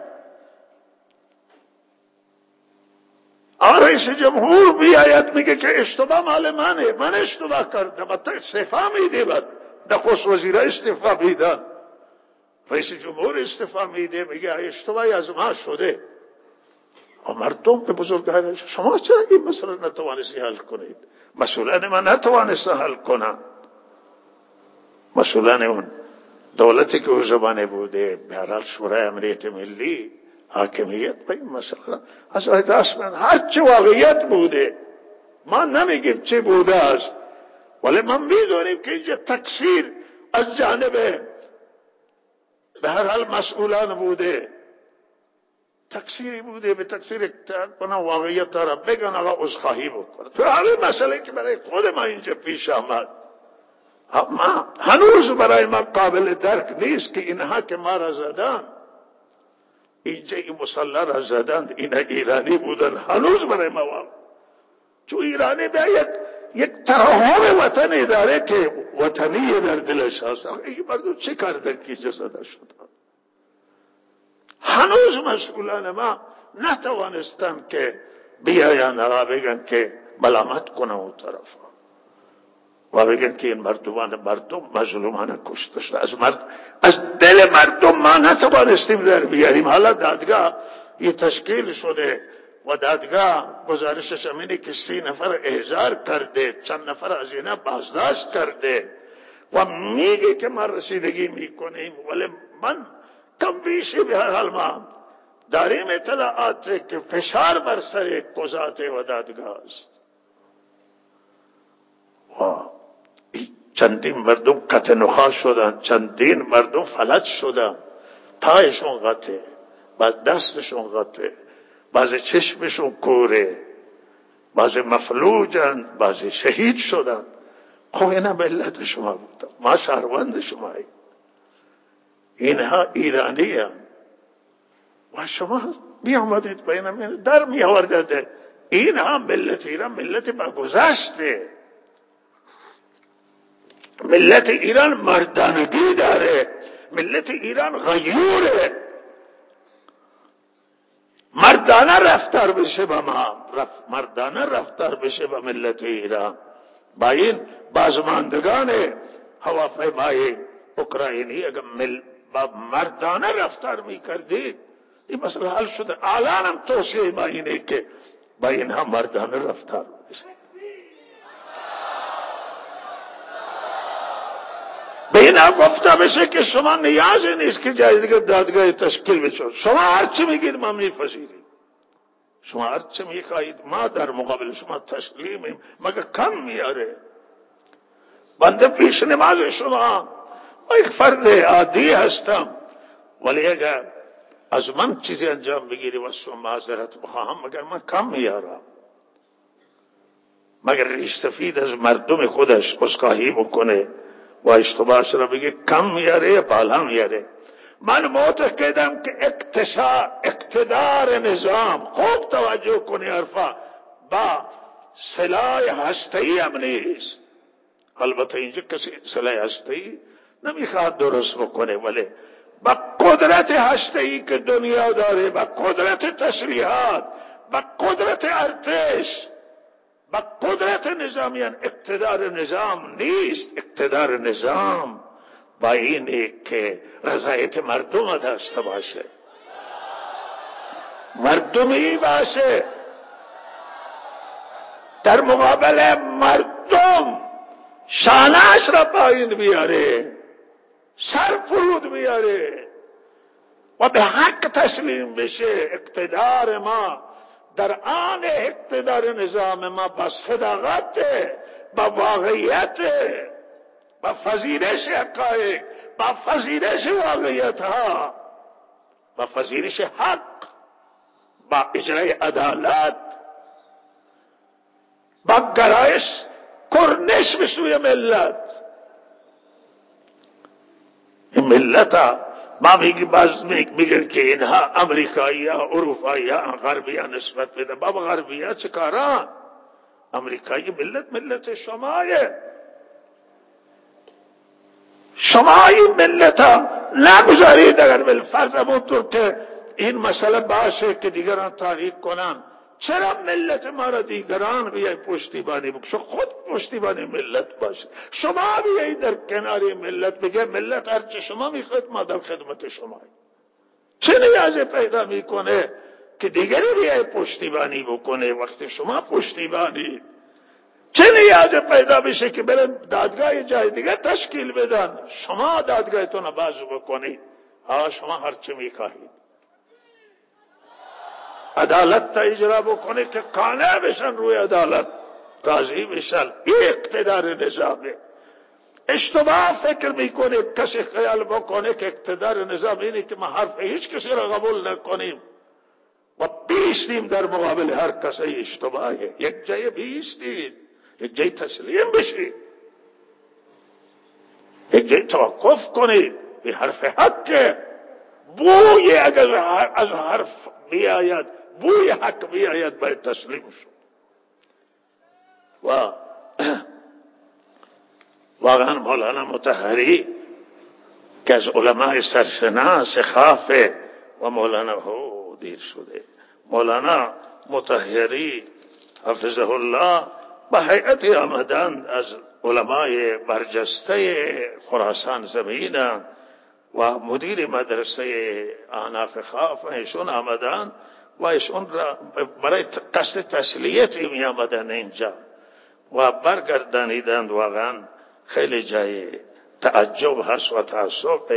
آقای رئیس جمهور بیاید میگه که اشتباه مال منه، من اشتباه کردم، حتی استعفا میده، بعد نخست وزیر استعفا میدن، رئیس جمهور استعفا میده، میگه اشتباهی از ما شده. و مردم به بزرگان شما چرا این مسئله نتوانستی حل کنید؟ مسئولان ما نتوانستن حل کنن. مسئولان اون دولتی که او زمانه بوده، به هر حال شورای امنیت ملی، حاکمیت به این مسئله از رسما هر چه واقعیت بوده، ما نمیگیم چه بوده است، ولی ما میدونیم که اینجا تقصیر از جانب به هر حال مسئولان بوده، تقصیری بوده، به تقصیر اقتدار کنن، واقعیت را بگن، آقا عذرخواهی بکنن. تو همین مسئله که برای خود ما اینجا پیش آمد، ما هنوز برای ما قابل درک نیست که اینها که ما را زدن، اینجا این مسلح را زدند، این ایرانی بودن، هنوز برای ما واقع. چون ایرانی به یک یک ترحم وطنی داره که وطنی در دلش هست. این مردم چه کردن که جسد شد؟ هنوز مسئولان ما نتوانستن که بیاین آقا بگن که ملامت کنن اون طرف و بگن که این مردمان مردم مظلومانه کشته شده. از مرد از دل مردم ما نتوانستیم در بیاریم. حالا دادگاه یہ تشکیل شده و دادگاه گزارشش همینه که سی نفر احضار کرده، چند نفر از اینا بازداشت کرده و میگه که ما رسیدگی میکنیم، ولی من کم بیشی به هر حال ما داریم اطلاعات که فشار بر سر قضات و دادگاه است. و چندین مردم قطع نخاع شدن، چندین مردم فلج شدن، پایشون قطعه، بعد دستشون قطعه، بعضی چشمشون کوره، بعضی مفلوجن، بعضی شهید شدن. خب اینا ملت شما بودن، ما شهروند شماییم، اینها ایرانی هم. و شما می آمدید بینم در می آوردید اینها ملت ایران ملت با گذشته، ملت ایران مردانگی داره، ملت ایران غیوره، مردانه رفتار بشه با ما، مردانه رفتار بشه با ملت ایران. با این بازماندگان هواپیمای اوکراینی اگر مل با مردانه رفتار میکردید این مسئله حل شده. الانم توصیه ما اینه که با اینها مردانه رفتار بشه. به اینا گفته بشه که شما نیازی نیست که جای دیگه دادگاه تشکیل بشه، شما هرچی میگید ما میپذیریم، شما هرچی میخواهید ما در مقابل شما تسلیمیم، مگر کم میاره. بنده پیش نماز شما و یک فرد عادی هستم، ولی اگر از من چیزی انجام بگیری و شما معذرت بخواهم، مگر من کم میارم؟ مگر ریش سفید از مردم خودش عذرخواهی بکنه و اشتباهش را بگه کم میاره یا بالا میاره؟ من معتقدم که اقتصاد اقتدار نظام، خوب توجه کنی حرفا، با سلاح هسته‌ای هم نیست. البته اینجا کسی سلاح هسته‌ای نمیخواد درست بکنه، ولی با قدرت هسته‌ای که دنیا داره، با قدرت تسلیحات، با قدرت ارتش، با قدرت نظامیان، اقتدار نظام نیست. اقتدار نظام با اینه که رضایت مردم داشته باشه، مردمی باشه، در مقابل مردم شانش را پایین بیاره، سر فرود بیاره و به حق تسلیم بشه. اقتدار ما در آن اقتدار نظام ما با صداقت با واقعیت، با پذیرش حقایق، با پذیرش واقعیت ها، با پذیرش حق، با اجرای عدالت، با گرایش کرنش به سوی ملت. این ملت ها ما میگی باز میگن که اینها امریکایی ها، اروپایی ها، غربی ها نسبت بده. بابا غربی ها چه کاران؟ امریکایی ملت ملت شمایه. شما این ملت ها نگذارید اگر بالفرض همونطور که این مسئله باشه که دیگران تحریک کنن، چرا ملت ما را دیگران بیایی پشتیبانی بکنن؟ خود پشتیبانی ملت باشه. شما بیایی در کناری ملت بگه ملت هرچه شما میخواد ما در خدمت شما. چه نیازی پیدا میکنه که دیگری بیایی پشتیبانی بکنه وقتی شما پشتیبانی؟ چه نیازی پیدا بشه که برن دادگاه جای دیگه تشکیل بدن، شما دادگاهتون رو باز بکنید؟ ها شما هرچه میخواهید عدالت تا اجرا بکنه که قانع بشن روی عدالت راضی بشن. این اقتدار نظامه. اشتباه فکر میکنه کسی خیال بکنه که اقتدار نظام اینه که ما حرف هیچ کسی را قبول نکنیم و بیستیم در مقابل هر کسی. اشتباهه. یک جای بیستید، یک جای تسلیم بشید، یک جای توقف کنید به حرف حق. بوی اگر از حرف بیاید، بوی حق بیاید باید تسلیم شد. و واقعا مولانا مطهری که از علماء سرشناس خافه و مولانا هو دیر شده، مولانا مطهری حفظه الله به هیئت آمدند از علماء برجسته خراسان زمین و مدیر مدرسه احناف خاف ایشون آمدند و ایشون را برای قصد تسلیت می آمدند اینجا و برگردانیدند. واقعا خیلی جای تعجب هست و تعصب.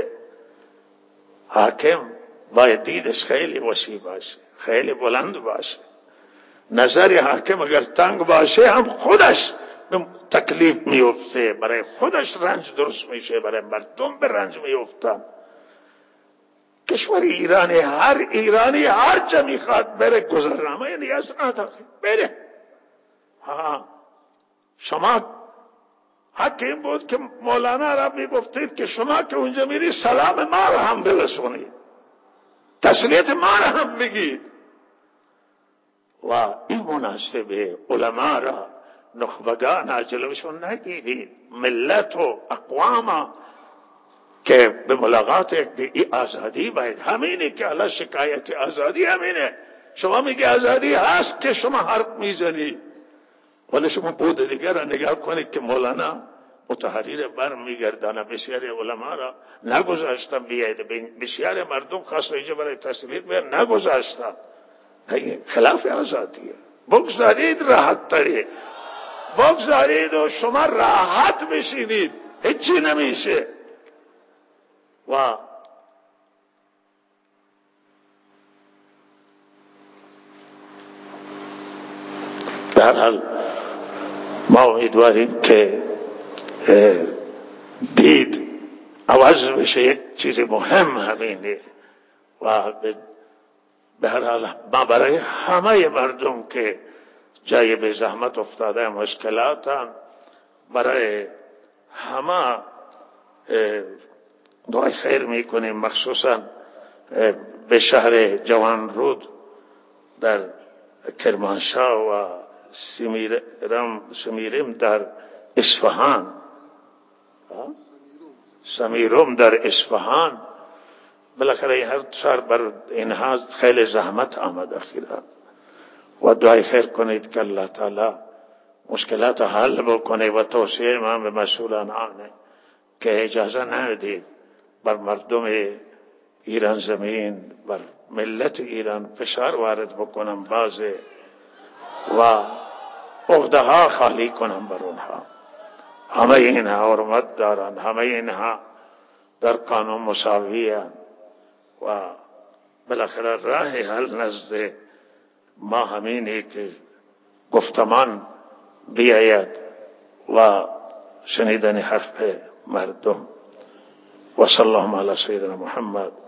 حاکم باید دیدش خیلی وسیع باشه، خیلی بلند باشه. نظر حاکم اگر تنگ باشه هم خودش تکلیف میفته، برای خودش رنج درست میشه، برای مردم به رنج میفتن. کشور ایرانی، هر ایرانی هر جا میخواد بره گذرنامه نیاز نداره بره. ها شما حق این بود که مولانا را میگفتید که شما که اونجا میری سلام ما را هم برسونید، تسلیت ما را هم بگید. و این مناسبه علما را، نخبگان جلوشون نگیرید. ملت و اقوام که به ملاقات یک آزادی باید، همینه که الله شکایت آزادی همینه. شما میگه آزادی هست که شما حرف میزنید، ولی شما بود دیگر را نگاه کنید که مولانا مطهری را بر میگردانه. بسیاری علما را نگذاشتن بیاید، بسیاری مردم خواست اینجا برای تسلیت بیاید نگذاشتن. خلاف آزادیه. بگذارید راحت تری، بگذارید و شما راحت بشینید، هیچی نمیشه. و در حال ما امیدواریم که دید عوض بشه. یک چیز مهم همینه و به هر حال ما برای همه مردم که جای به زحمت افتاده مشکلاتن، برای همه دعای خیر میکنیم. مخصوصا به شهر جوانرود در کرمانشاه و سمیرم سمیرم در اصفهان، سمیرم در اصفهان، بالاخره هر سر بر اینها خیلی زحمت آمد اخیرا. و دعای خیر کنید که الله تعالی مشکلات حل بکنه و توصیه من به مسئولان آنه که اجازه ندید بر مردم ایران زمین، بر ملت ایران فشار وارد بکنم بازه و عقده ها خالی کنم بر اونها. همه اینها حرمت دارن، همه اینها در قانون مساویان و بالاخره راه حل نزد ما همینه که گفتمان بیاید و شنیدن حرف مردم. و صلی الله علی سیدنا محمد